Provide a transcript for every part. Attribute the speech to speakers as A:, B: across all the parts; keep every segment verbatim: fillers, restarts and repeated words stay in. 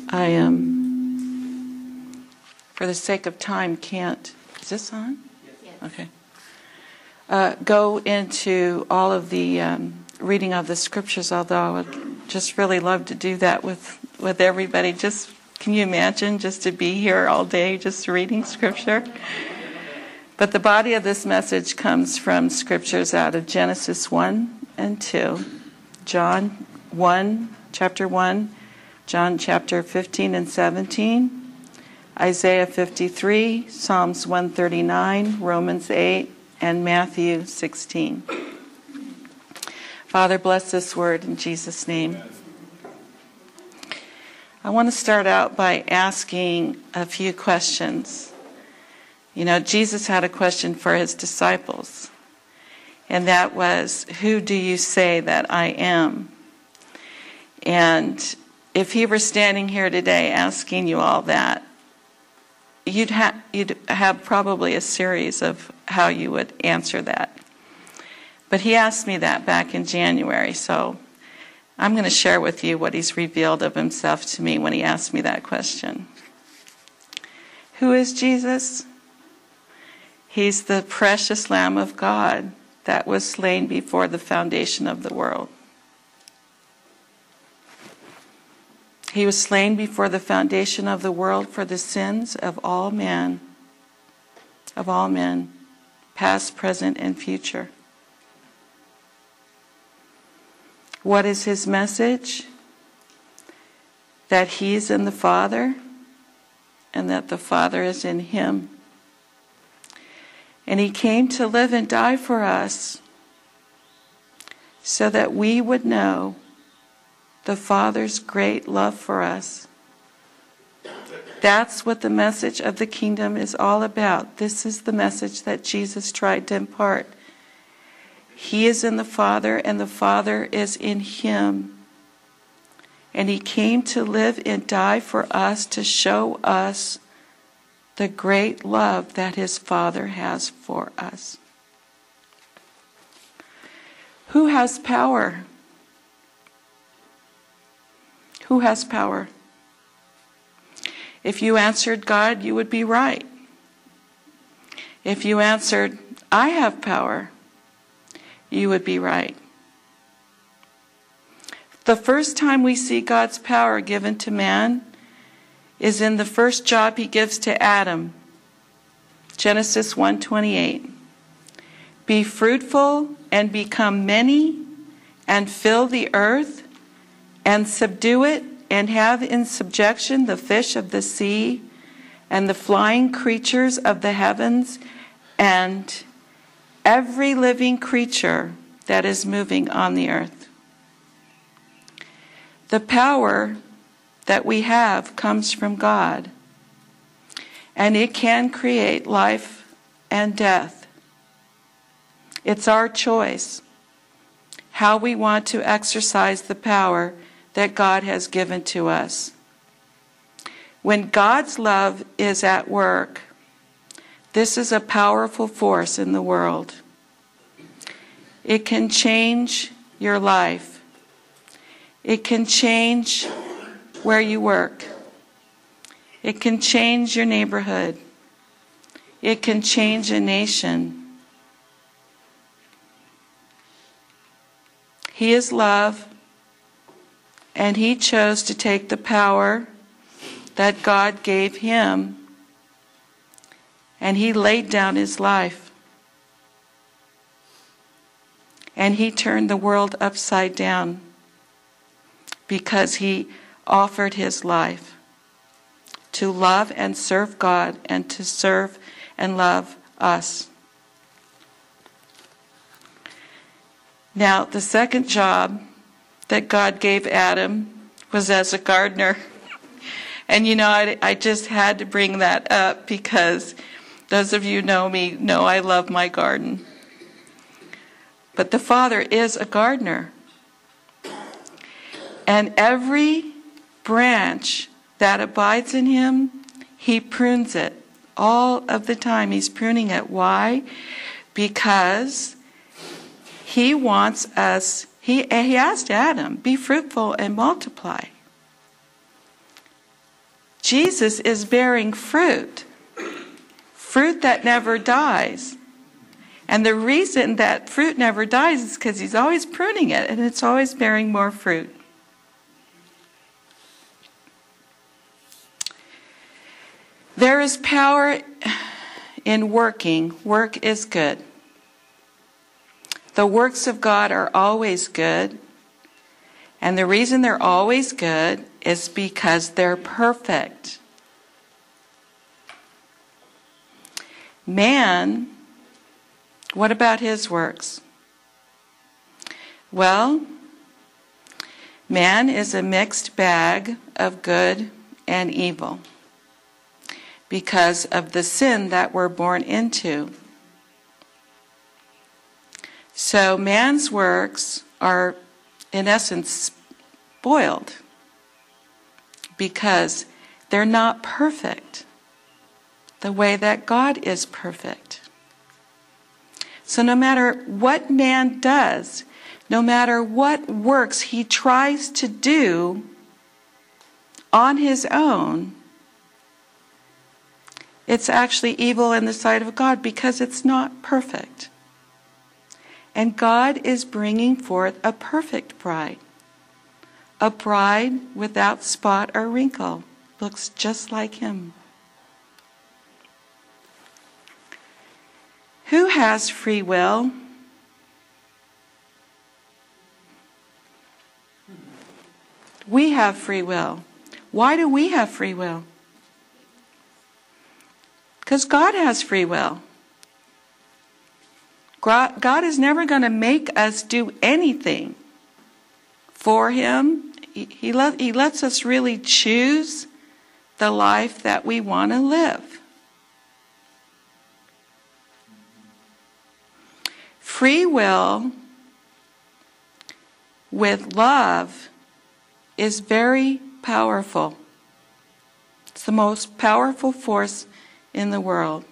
A: I am, um, for the sake of time, can't. Is this on?
B: Yes.
A: Okay. Uh, go into all of the um, reading of the scriptures, although I would just really love to do that with, with everybody. Just, can you imagine just to be here all day just reading scripture? But the body of this message comes from scriptures out of Genesis one and two, John one, chapter one, John chapter fifteen and seventeen, Isaiah fifty-three, Psalms one thirty-nine, Romans eight, and Matthew sixteen. Father, bless this word in Jesus' name. I want to start out by asking a few questions. You know, Jesus had a question for his disciples, and that was, who do you say that I am? And if he were standing here today asking you all that, you'd, ha- you'd have probably a series of how you would answer that. But he asked me that back in January, so I'm going to share with you what he's revealed of himself to me when he asked me that question. Who is Jesus? He's the precious Lamb of God that was slain before the foundation of the world. He was slain before the foundation of the world for the sins of all men, of all men, past, present, and future. What is his message? That he is in the Father and that the Father is in him. And he came to live and die for us so that we would know the Father's great love for us. That's what the message of the kingdom is all about. This is the message that Jesus tried to impart. He is in the Father, and the Father is in him. And he came to live and die for us to show us the great love that his Father has for us. Who has power? Who has power? If you answered God, you would be right. If you answered, I have power, you would be right. The first time we see God's power given to man is in the first job he gives to Adam. Genesis one twenty-eight. Be fruitful and become many, and fill the earth, and subdue it, and have in subjection the fish of the sea, and the flying creatures of the heavens, and every living creature that is moving on the earth. The power that we have comes from God, and it can create life and death. It's our choice how we want to exercise the power that God has given to us. When God's love is at work, this is a powerful force in the world. It can change your life. It can change where you work. It can change your neighborhood. It can change a nation. He is love, and he chose to take the power that God gave him, and he laid down his life. And he turned the world upside down because he offered his life to love and serve God and to serve and love us. Now, the second job that God gave Adam was as a gardener. And you know, I, I just had to bring that up because those of you who know me know I love my garden. But the Father is a gardener. And every branch that abides in him, he prunes it. All of the time he's pruning it. Why? Because he wants us, he, he asked Adam, be fruitful and multiply. Jesus is bearing fruit, fruit that never dies. And the reason that fruit never dies is because he's always pruning it, and it's always bearing more fruit. There is power in working. Work is good. The works of God are always good. And the reason they're always good is because they're perfect. Man, what about his works? Well, man is a mixed bag of good and evil because of the sin that we're born into. So man's works are, in essence, spoiled because they're not perfect the way that God is perfect. So no matter what man does, no matter what works he tries to do on his own, it's actually evil in the sight of God because it's not perfect. And God is bringing forth a perfect bride. A bride without spot or wrinkle. Looks just like him. Who has free will? We have free will. Why do we have free will? Because God has free will. God is never going to make us do anything for him. He, he, let, he lets us really choose the life that we want to live. Free will with love is very powerful. It's the most powerful force in the world.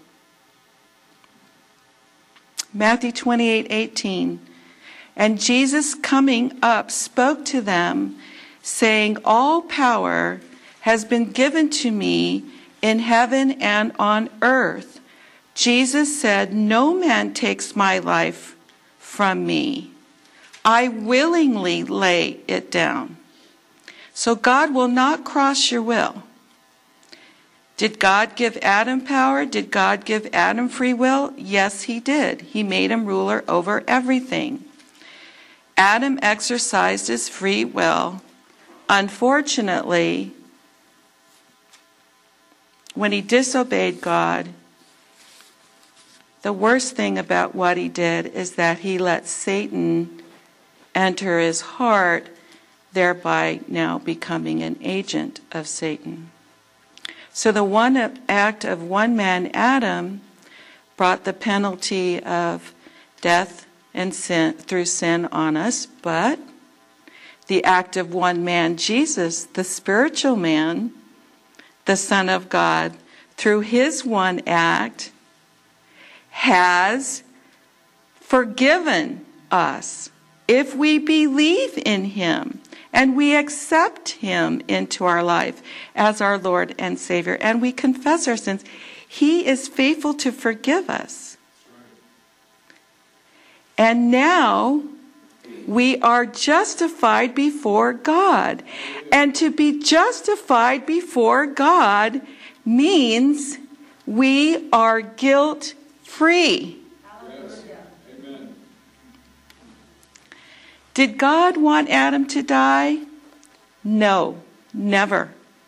A: Matthew twenty-eight eighteen. And Jesus coming up spoke to them, saying, all power has been given to me in heaven and on earth. Jesus said, no man takes my life from me. I willingly lay it down. So God will not cross your will. Did God give Adam power? Did God give Adam free will? Yes, he did. He made him ruler over everything. Adam exercised his free will. Unfortunately, when he disobeyed God, the worst thing about what he did is that he let Satan enter his heart, thereby now becoming an agent of Satan. So the one act of one man, Adam, brought the penalty of death and sin through sin on us, but the act of one man, Jesus, the spiritual man, the Son of God, through his one act, has forgiven us if we believe in him and we accept him into our life as our Lord and Savior, and we confess our sins. He is faithful to forgive us. And now we are justified before God. And to be justified before God means we are guilt-free.
B: Yes. Amen.
A: Did God want Adam to die? No, never.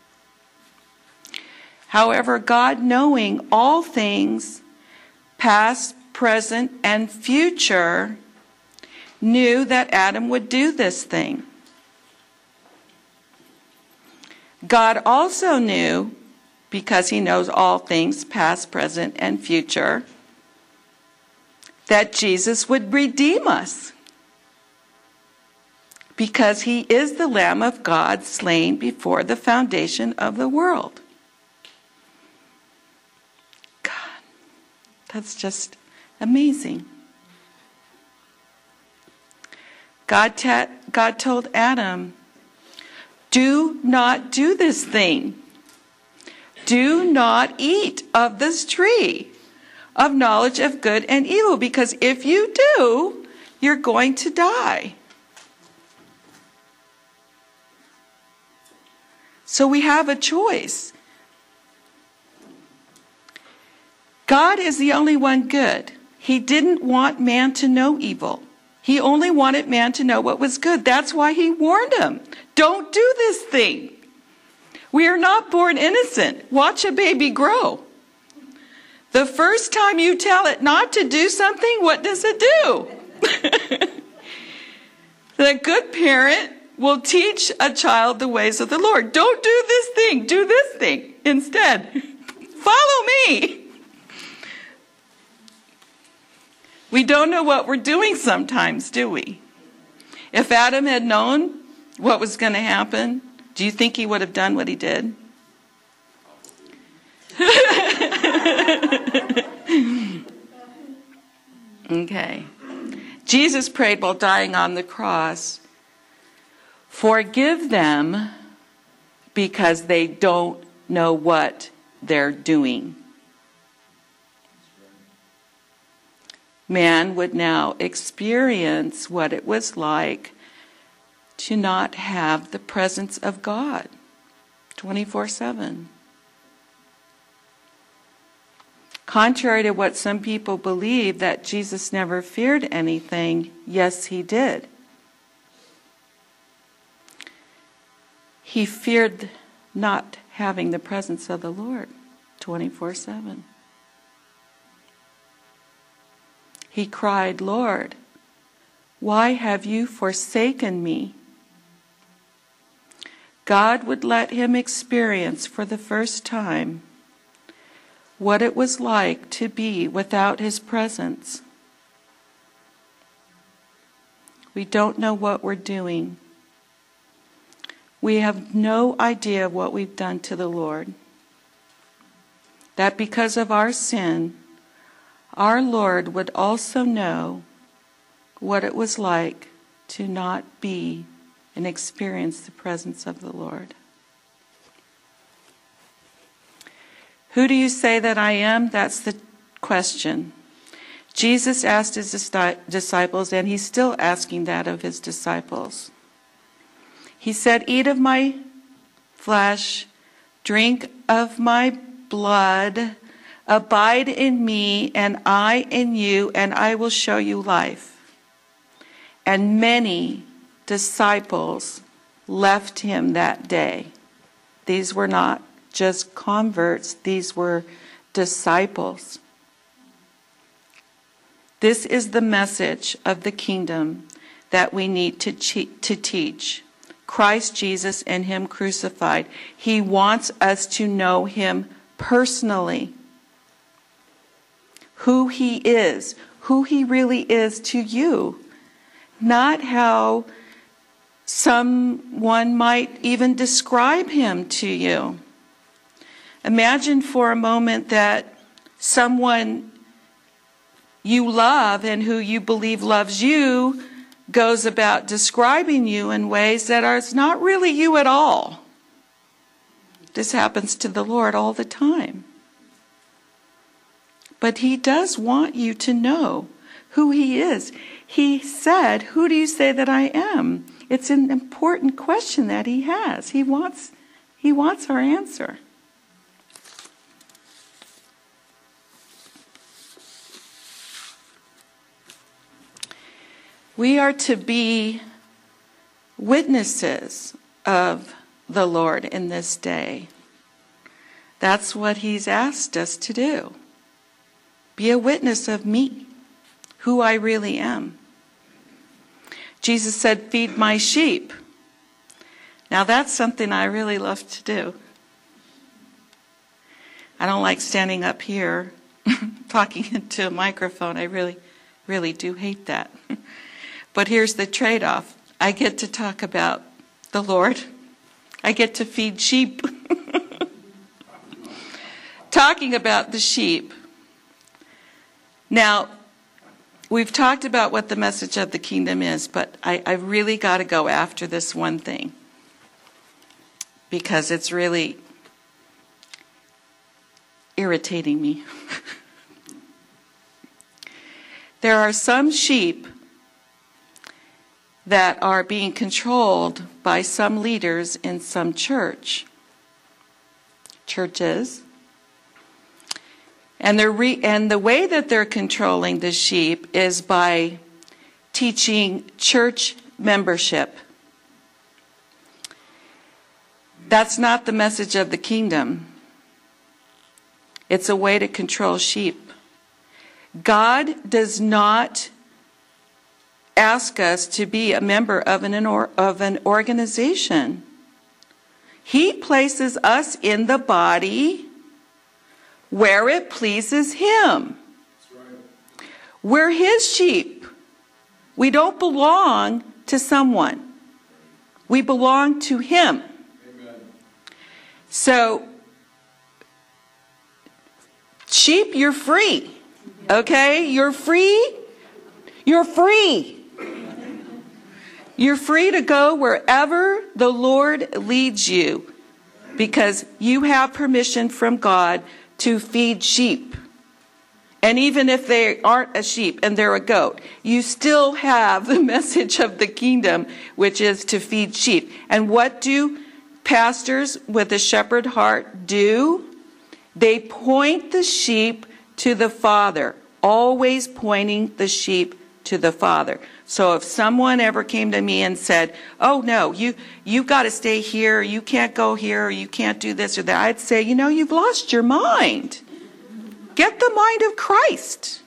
A: However, God, knowing all things, past, present, and future, knew that Adam would do this thing. God also knew, because he knows all things, past, present, and future, that Jesus would redeem us. Because he is the Lamb of God slain before the foundation of the world. God, that's just amazing. God, ta- God told Adam, do not do this thing. do not eat of this tree of knowledge of good and evil, because if you do, you're going to die. So we have a choice. God is the only one good. He didn't want man to know evil. He only wanted man to know what was good. That's why he warned him. Don't do this thing. We are not born innocent. Watch a baby grow. The first time you tell it not to do something, what does it do? The good parent will teach a child the ways of the Lord. Don't do this thing. Do this thing instead. Follow me. We don't know what we're doing sometimes, do we? If Adam had known what was going to happen, do you think he would have done what he did? Okay. Jesus prayed while dying on the cross, "Forgive them because they don't know what they're doing." Man would now experience what it was like to not have the presence of God twenty-four seven. Contrary to what some people believe, that Jesus never feared anything, yes, he did. He feared not having the presence of the Lord twenty-four seven. He cried, "Lord, why have you forsaken me?" God would let him experience for the first time what it was like to be without his presence. We don't know what we're doing. We have no idea what we've done to the Lord. That because of our sin, our Lord would also know what it was like to not be and experience the presence of the Lord. Who do you say that I am? That's the question. Jesus asked his disciples, and he's still asking that of his disciples. He said, "Eat of my flesh, drink of my blood, abide in me, and I in you, and I will show you life." And many disciples left him that day. These were not just converts, these were disciples. This is the message of the kingdom that we need to, che- to teach. Christ Jesus and him crucified. He wants us to know him personally. Who he is, who he really is to you. Not how someone might even describe him to you. Imagine for a moment that someone you love and who you believe loves you goes about describing you in ways that are not really you at all. This happens to the Lord all the time. But he does want you to know who he is. He said, "Who do you say that I am?" It's an important question that he has. He wants, he wants our answer. We are to be witnesses of the Lord in this day. That's what he's asked us to do. Be a witness of me, who I really am. Jesus said, "Feed my sheep." Now that's something I really love to do. I don't like standing up here talking into a microphone. I really, really do hate that. But here's the trade-off. I get to talk about the Lord. I get to feed sheep. Talking about the sheep. Now, we've talked about what the message of the kingdom is, but I, I really got to go after this one thing. Because it's really, irritating me. There are some sheep that are being controlled by some leaders in some church, churches. And, re- and the way that they're controlling the sheep is by teaching church membership. That's not the message of the kingdom. It's a way to control sheep. God does not ask us to be a member of an, or, of an organization. He places us in the body where it pleases Him.
B: That's right.
A: We're His sheep. We don't belong to someone. We belong to Him.
B: Amen.
A: So, sheep, you're free. Okay? You're free. You're free. You're free to go wherever the Lord leads you, because you have permission from God to feed sheep. And even if they aren't a sheep and they're a goat, you still have the message of the kingdom, which is to feed sheep. And what do pastors with a shepherd heart do? They point the sheep to the Father, always pointing the sheep to the Father. So if someone ever came to me and said, oh no, you, you've got to stay here, you can't go here, or you can't do this or that, I'd say, you know, you've lost your mind. Get the mind of Christ.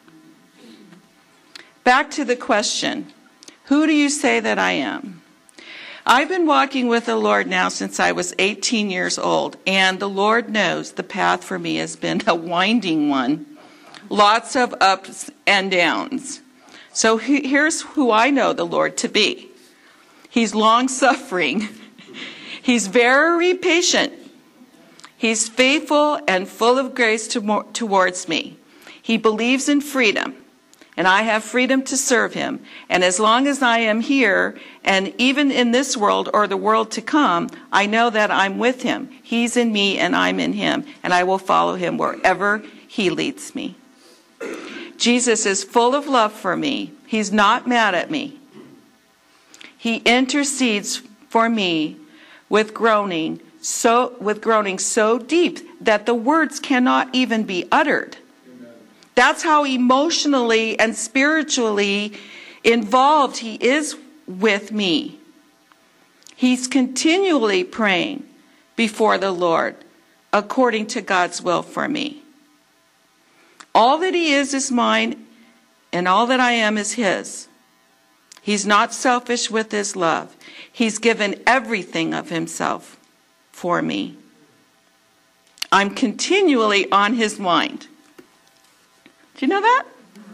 A: Back to the question, who do you say that I am? I've been walking with the Lord now since I was eighteen years old, and the Lord knows the path for me has been a winding one. Lots of ups and downs. So here's who I know the Lord to be. He's long-suffering. He's very patient. He's faithful and full of grace to, towards me. He believes in freedom, and I have freedom to serve Him. And as long as I am here, and even in this world or the world to come, I know that I'm with Him. He's in me and I'm in Him, and I will follow Him wherever He leads me. Jesus is full of love for me. He's not mad at me. He intercedes for me with groaning so with groaning so deep that the words cannot even be uttered.
B: Amen.
A: That's how emotionally and spiritually involved He is with me. He's continually praying before the Lord according to God's will for me. All that He is is mine, and all that I am is His. He's not selfish with His love. He's given everything of Himself for me. I'm continually on His mind. Do you know that?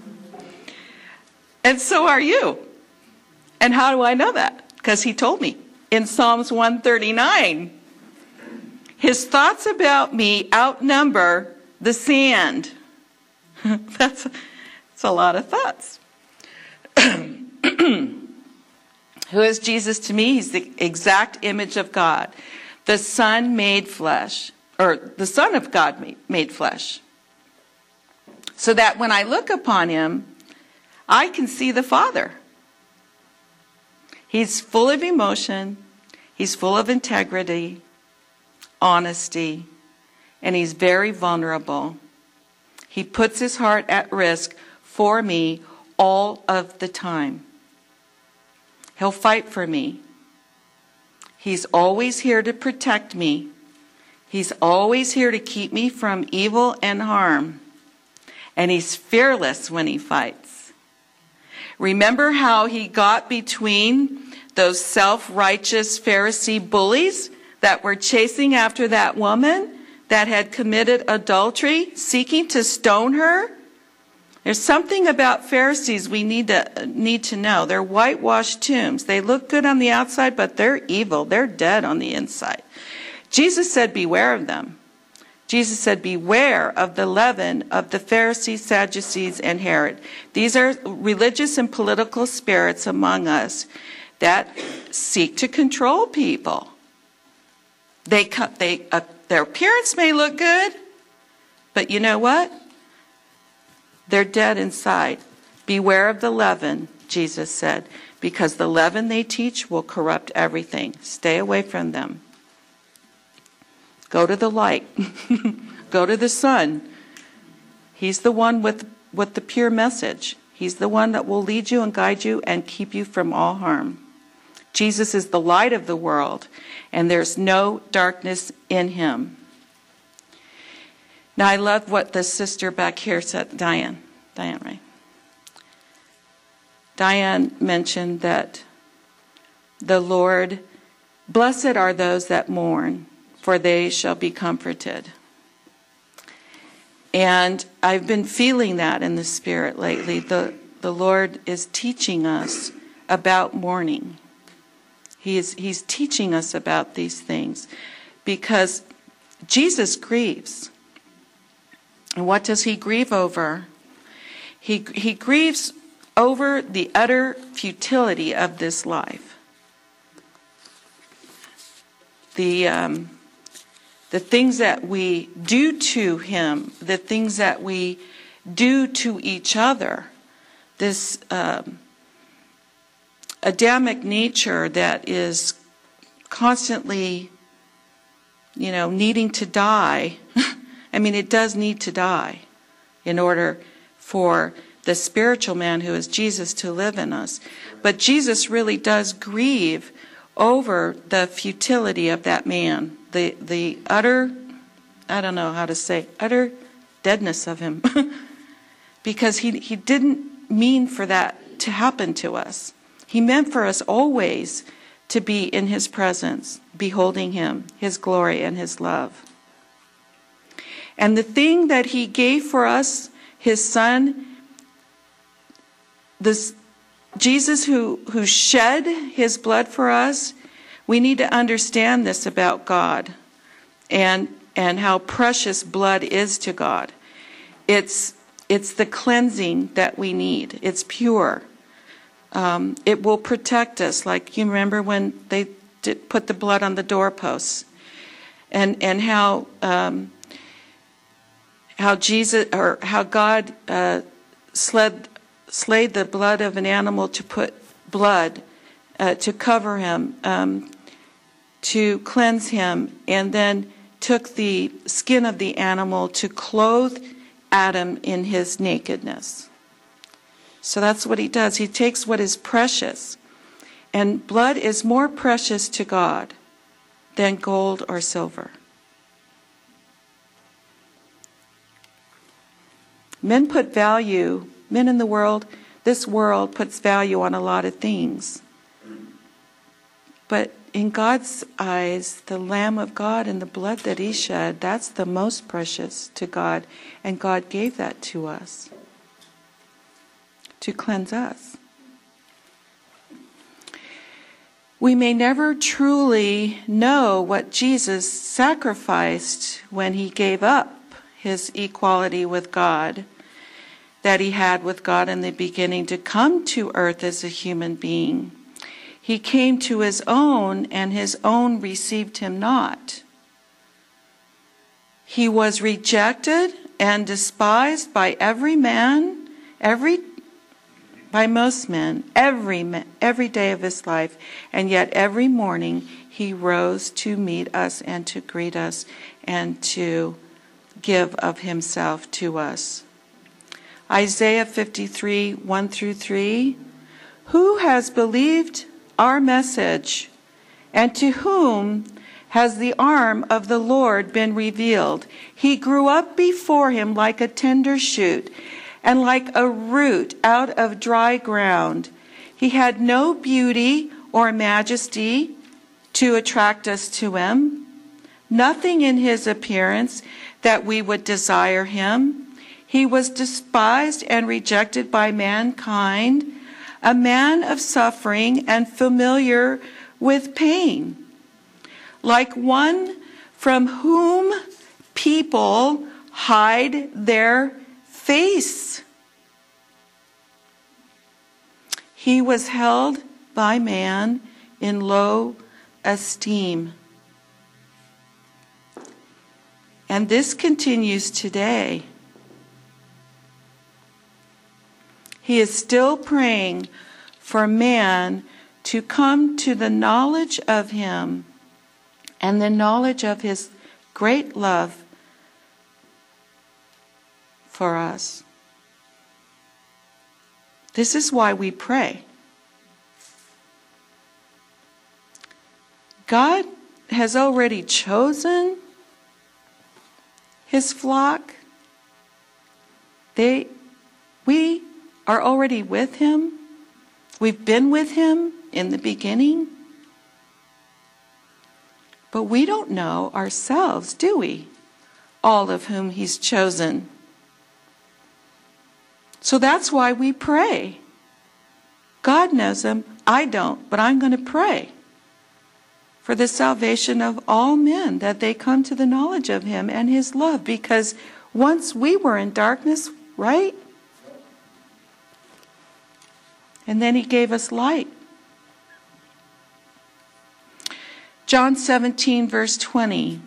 A: And so are you. And how do I know that? Because He told me in Psalms one thirty-nine. His thoughts about me outnumber the sand. That's, that's a lot of thoughts. Who is Jesus to me? He's the exact image of God. The Son made flesh, or the Son of God made, made flesh. So that when I look upon Him, I can see the Father. He's full of emotion. He's full of integrity, honesty, and He's very vulnerable. He puts His heart at risk for me all of the time. He'll fight for me. He's always here to protect me. He's always here to keep me from evil and harm. And He's fearless when He fights. Remember how He got between those self-righteous Pharisee bullies that were chasing after that woman that had committed adultery, seeking to stone her? There's something about Pharisees we need to need to know. They're whitewashed tombs. They look good on the outside, but they're evil. They're dead on the inside. Jesus said, beware of them. Jesus said, beware of the leaven of the Pharisees, Sadducees, and Herod. These are religious and political spirits among us that seek to control people. They, they, uh, their appearance may look good, But you know what? They're dead inside. Beware of the leaven, Jesus said, because the leaven they teach will corrupt everything. Stay away from them. Go to the light. Go to the Son. He's the one with, with the pure message. He's the one that will lead you and guide you and keep you from all harm. Jesus is the light of the world, and there's no darkness in him. Now, I love what the sister back here said, Diane. Diane, right? Diane mentioned that the Lord, blessed are those that mourn, for they shall be comforted. And I've been feeling that in the Spirit lately. The, the Lord is teaching us about mourning. He is, he's teaching us about these things because Jesus grieves. And what does he grieve over? He, he grieves over the utter futility of this life. The, um, the things that we do to him, the things that we do to each other, this um, Adamic nature that is constantly, you know, needing to die. I mean, it does need to die in order for the spiritual man who is Jesus to live in us. But Jesus really does grieve over the futility of that man, the the utter, I don't know how to say, utter deadness of him. Because he, he didn't mean for that to happen to us. He meant for us always to be in his presence, beholding him, his glory and his love. And the thing that he gave for us, his son, this Jesus who, who shed his blood for us, we need to understand this about God and, and how precious blood is to God. It's, it's the cleansing that we need. It's pure. Um, it will protect us. Like you remember when they did put the blood on the doorposts, and and how um, how Jesus or how God uh, sled, slayed the blood of an animal to put blood uh, to cover him, um, to cleanse him, and then took the skin of the animal to clothe Adam in his nakedness. So that's what he does. He takes what is precious. And blood is more precious to God than gold or silver. Men put value, men in the world, this world puts value on a lot of things. But in God's eyes, the Lamb of God and the blood that he shed, that's the most precious to God. And God gave that to us, to cleanse us. We may never truly know what Jesus sacrificed when he gave up his equality with God that he had with God in the beginning to come to earth as a human being. He came to his own, and his own received him not. He was rejected and despised by every man, every by most men, every every day of his life, and yet every morning he rose to meet us and to greet us and to give of himself to us. Isaiah fifty-three, one through three. Who has believed our message, and to whom has the arm of the Lord been revealed? He grew up before him like a tender shoot, and like a root out of dry ground. He had no beauty or majesty to attract us to him, nothing in his appearance that we would desire him. He was despised and rejected by mankind, a man of suffering and familiar with pain, like one from whom people hide their face. He was held by man in low esteem, And this continues today. He is still praying for man to come to the knowledge of him and the knowledge of his great love for us. This is why we pray. God has already chosen his flock. They, we are already with him. We've been with him in the beginning. But we don't know ourselves, do we? All of whom he's chosen. So that's why we pray. God knows them. I don't, but I'm going to pray for the salvation of all men, that they come to the knowledge of him and his love. Because once we were in darkness, right? And then he gave us light. John seventeen, verse twenty.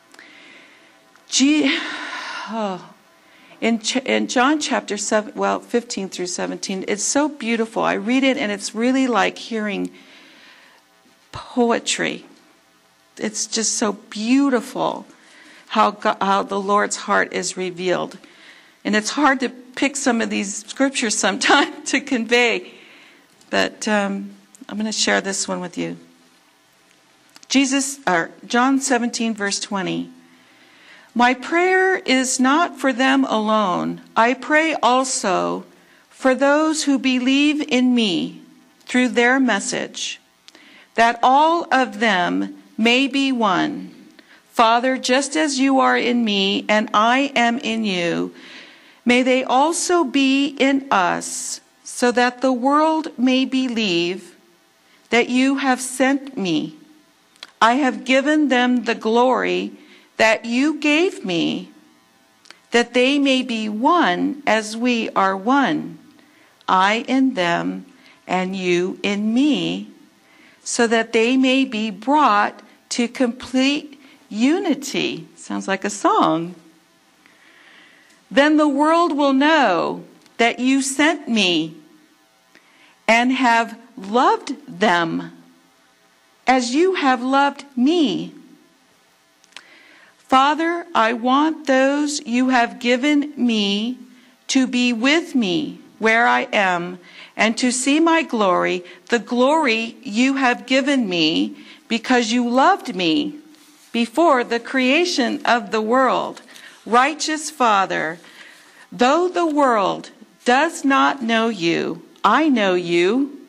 A: G, oh, in, in John chapter seven, well, fifteen through seventeen, it's so beautiful. I read it and it's really like hearing poetry. It's just so beautiful how God, how the Lord's heart is revealed. And it's hard to pick some of these scriptures sometimes to convey. But um, I'm going to share this one with you. Jesus, or John seventeen, verse twenty. My prayer is not for them alone. I pray also for those who believe in me through their message, that all of them may be one. Father, just as you are in me and I am in you, may they also be in us, so that the world may believe that you have sent me. I have given them the glory that you gave me, that they may be one as we are one, I in them and you in me, so that they may be brought to complete unity. Sounds like a song. Then the world will know that you sent me and have loved them as you have loved me. Father, I want those you have given me to be with me where I am, and to see my glory, the glory you have given me, because you loved me before the creation of the world. Righteous Father, though the world does not know you, I know you,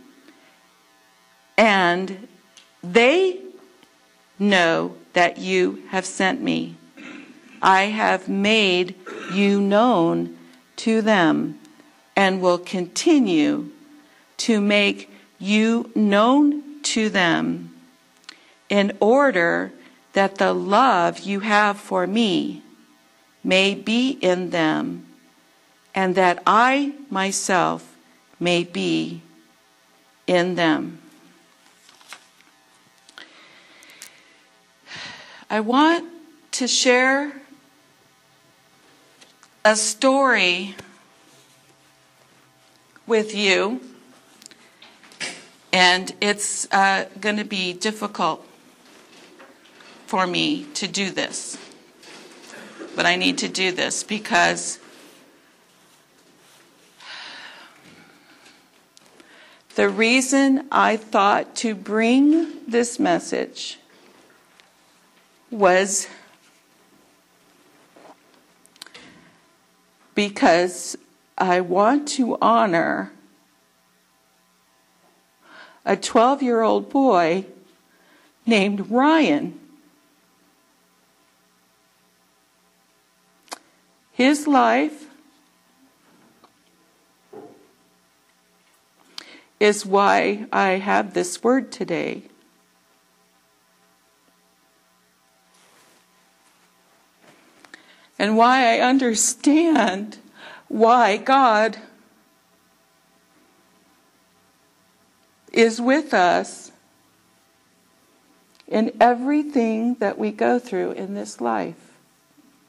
A: and they know that you have sent me. I have made you known to them and will continue to make you known to them, in order that the love you have for me may be in them, and that I myself may be in them. I want to share a story with you, and it's uh, going to be difficult for me to do this. But I need to do this because the reason I thought to bring this message was because I want to honor a twelve-year-old boy named Ryan. His life is why I have this word today. And why I understand why God is with us in everything that we go through in this life.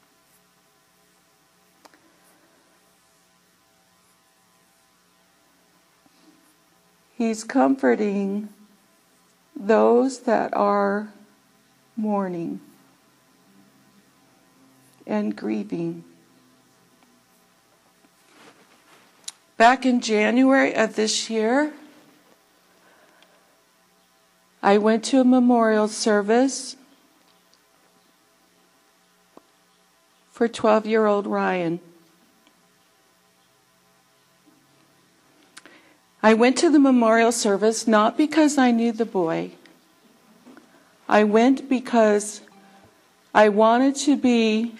A: He's comforting those that are mourning and grieving. Back in January of this year, I went to a memorial service for twelve-year-old Ryan. I went to the memorial service not because I knew the boy. I went because I wanted to be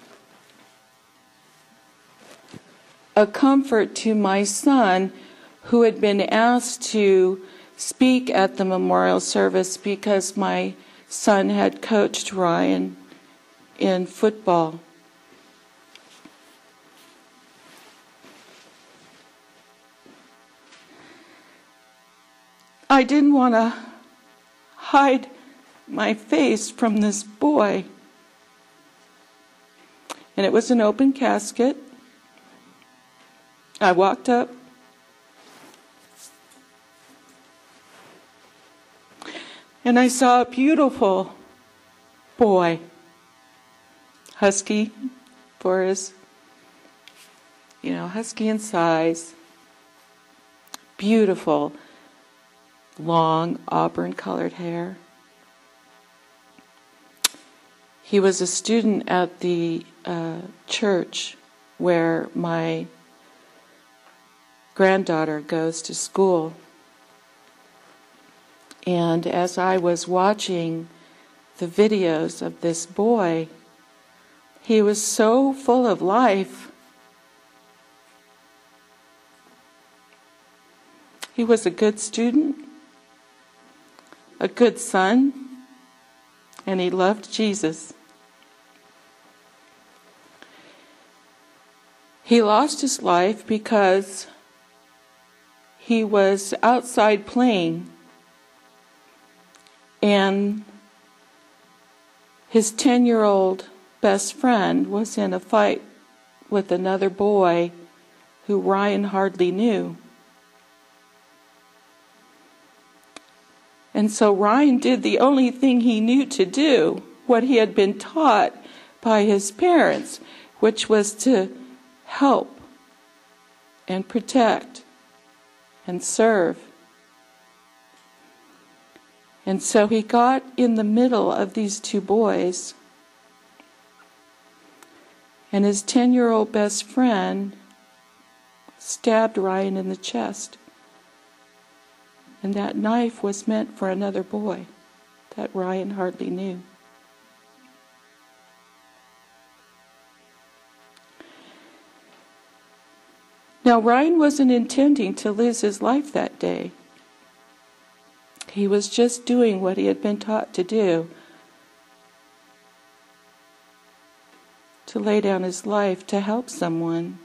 A: a comfort to my son, who had been asked to speak at the memorial service because my son had coached Ryan in football. I didn't want to hide my face from this boy. And it was an open casket. I walked up. And I saw a beautiful boy. Husky for his, you know, husky in size. Beautiful, long auburn-colored hair. He was a student at the uh, church where my granddaughter goes to school. And as I was watching the videos of this boy, he was so full of life. He was a good student, a good son, and he loved Jesus. He lost his life because he was outside playing, and his ten-year-old best friend was in a fight with another boy who Ryan hardly knew. And so Ryan did the only thing he knew to do, what he had been taught by his parents, which was to help and protect and serve. And so he got in the middle of these two boys, and his ten-year-old best friend stabbed Ryan in the chest. And that knife was meant for another boy that Ryan hardly knew. Now, Ryan wasn't intending to lose his life that day. He was just doing what he had been taught to do, to lay down his life to help someone.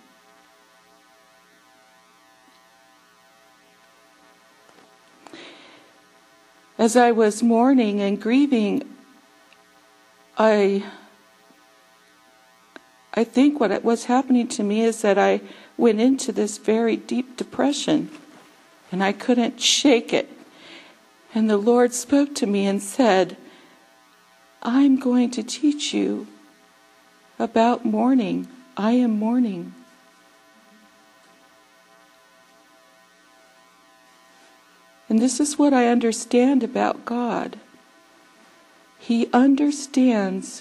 A: As I was mourning and grieving, I I think what was happening to me is that I went into this very deep depression, and I couldn't shake it. And the Lord spoke to me and said, I'm going to teach you about mourning. I am mourning. And this is what I understand about God. He understands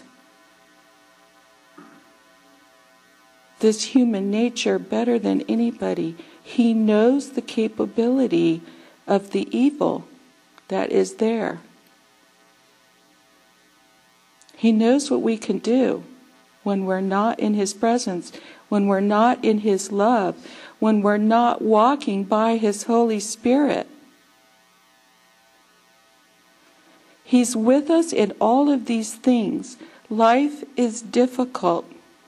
A: this human nature better than anybody. He knows the capability of the evil that is there. He knows what we can do when we're not in His presence, when we're not in His love, when we're not walking by His Holy Spirit. He's with us in all of these things. Life is difficult.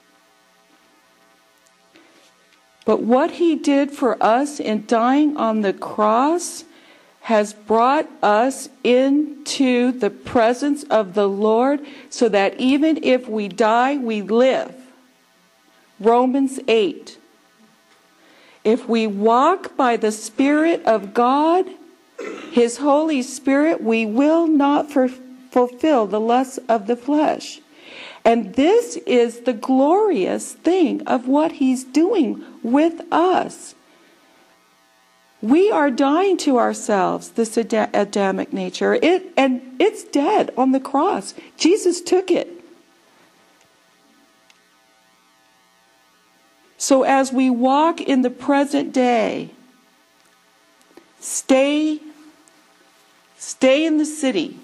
A: But what He did for us in dying on the cross has brought us into the presence of the Lord, so that even if we die, we live. Romans eight. If we walk by the Spirit of God, His Holy Spirit, we will not for, fulfill the lusts of the flesh. And this is the glorious thing of what He's doing with us. We are dying to ourselves, this Adamic nature, it, and it's dead on the cross. Jesus took it. So as we walk in the present day, stay, stay in the city.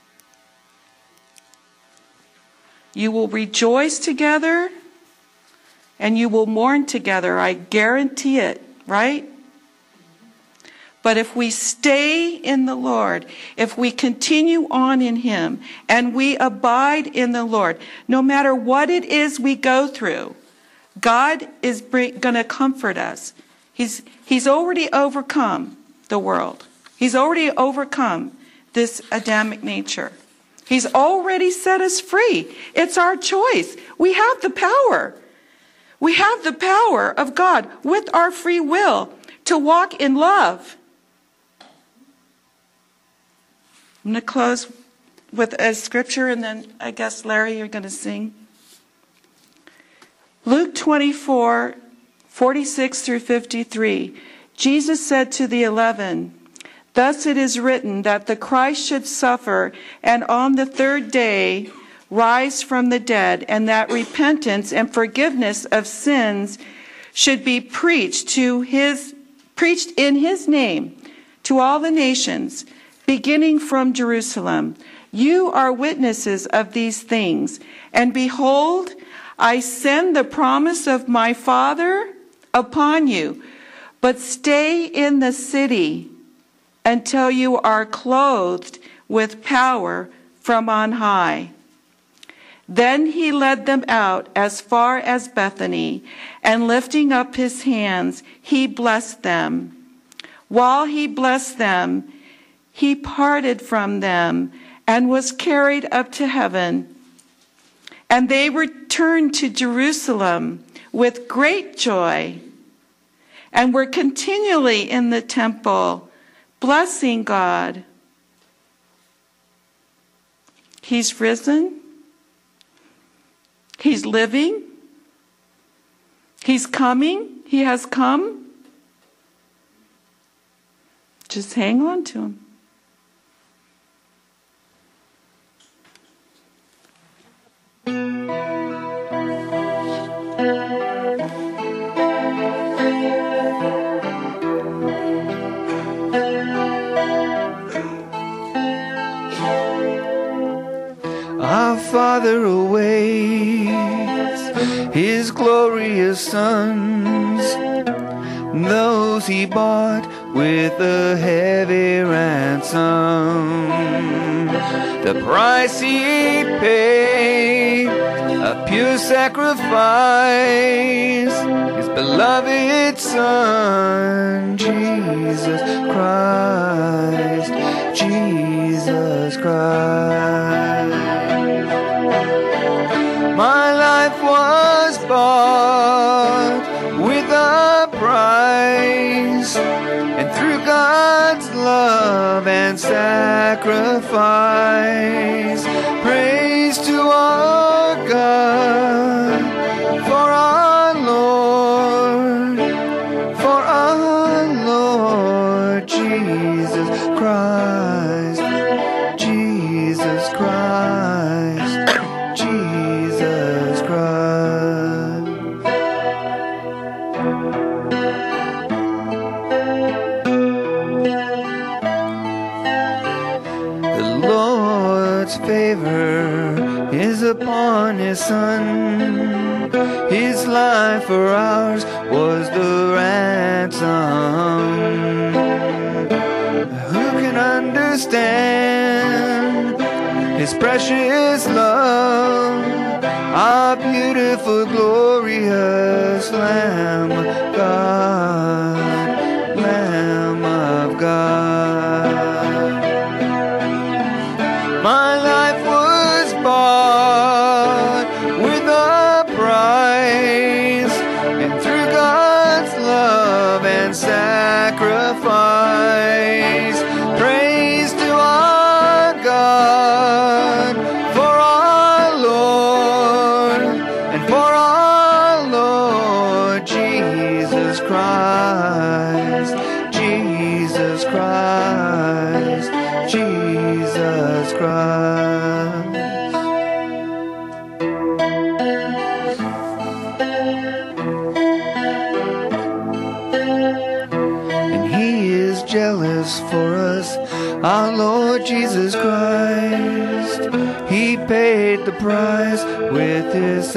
A: You will rejoice together and you will mourn together. I guarantee it, right? But if we stay in the Lord, if we continue on in Him, and we abide in the Lord, no matter what it is we go through, God is going to comfort us. He's, he's already overcome the world. He's already overcome this Adamic nature. He's already set us free. It's our choice. We have the power. We have the power of God with our free will to walk in love. I'm going to close with a scripture, and then I guess, Larry, you're going to sing. Luke twenty-four, forty-six through fifty-three. Jesus said to the eleven, "Thus it is written that the Christ should suffer, and on the third day rise from the dead, and that repentance and forgiveness of sins should be preached to his preached in his name to all the nations, beginning from Jerusalem. You are witnesses of these things. And behold, I send the promise of my Father upon you, but stay in the city until you are clothed with power from on high." Then he led them out as far as Bethany, and lifting up his hands, he blessed them. While he blessed them, he parted from them and was carried up to heaven. And they returned to Jerusalem with great joy, and were continually in the temple, blessing God. He's risen. He's living. He's coming. He has come. Just hang on to him.
C: Our Father awaits His glorious sons, those He bought with a heavy ransom. The price He paid, a pure sacrifice, His beloved Son, Jesus Christ, Jesus Christ. My life was bought with a price, and through God's love and sacrifice, praise to our God for our Lord, for our Lord Jesus Christ, Jesus Christ, Jesus Christ. The Lord's favor is upon His Son. His life for ours was the ransom. Who can understand His precious love? Our beautiful, glorious Lamb of God, Lamb of God. My life was bought with a price, and through God's love sacrifice. Praise to our God for our Lord and for our Lord Jesus Christ, Jesus Christ, Jesus Christ. And He is jealous for us, our Lord Jesus Christ. He paid the price with His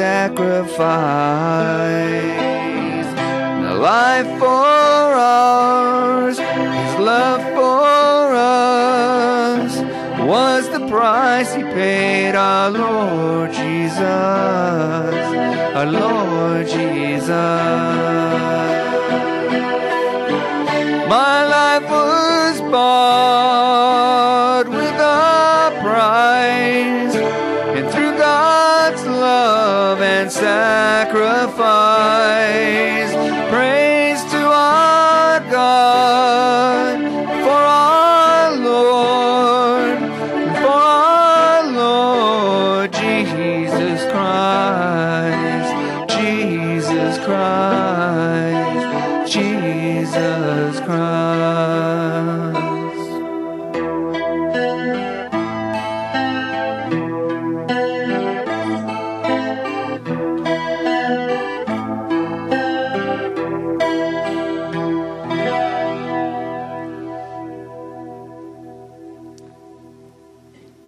C: sacrifice. The life for ours, His love for us, was the price He paid, our Lord Jesus, our Lord Jesus. My life was bought